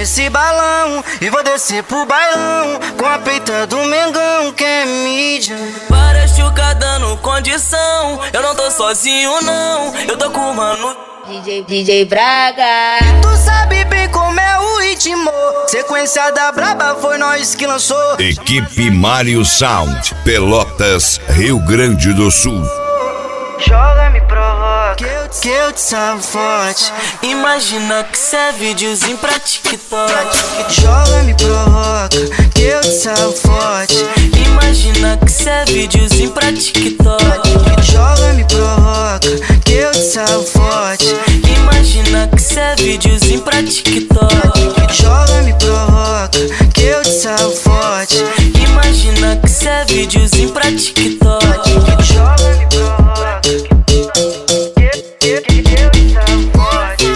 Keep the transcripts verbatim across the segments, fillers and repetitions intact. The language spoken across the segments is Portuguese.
nesse balão e vou descer pro bailão com a peita do Mengão que é mídia. Várias chucas dando condição, eu não tô sozinho não, eu tô com o mano D J, D J Braga. Tu sabe bem como é o ritmo, sequência da braba foi nós que lançou. Equipe Mário Sound, Pelotas, Rio Grande do Sul. Joga, me provoca, que eu, que eu te salvo forte. Imagina que cê é videozinho pra TikTok. Joga, me provoca, que eu te salvo forte. Imagina que cê é videozinho pra TikTok. Joga, me provoca, que eu te salvo forte. Imagina que cê é videozinho pra TikTok. Joga, me provoca, que eu te salvo forte. Imagina que cê é videozinho pra TikTok. Joga, me provoca, que eu te salvo forte.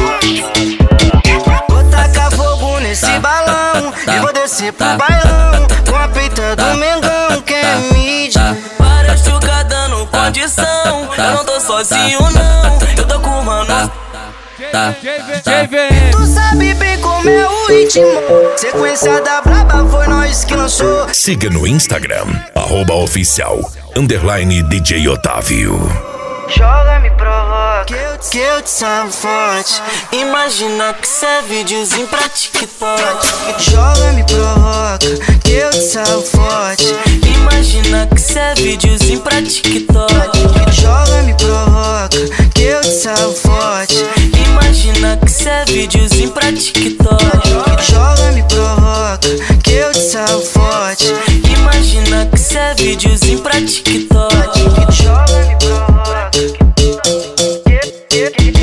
Vou tacar fogo nesse balão e vou descer pro bailão com a peita do Mengão que é mídia. Várias chucas dando condição, eu não tô sozinho não, eu tô com o mano. Tu sabe bem como é o ritmo, sequência da braba foi nós que lançou. Siga no Instagram, arroba oficial, underline D J Otávio. Joga, me provoca, que eu, que eu te salvo forte. Imagina que cê é videozinho pra TikTok. Joga, me provoca, que eu te salvo forte. Imagina que cê é videozinho pra TikTok. Joga, me provoca, que eu te salvo forte. Imagina que cê é videozinho pra TikTok. Joga, me provoca, que eu te salvo forte. Imagina que cê é videozinho pra TikTok. Joga, me provoca, que eu te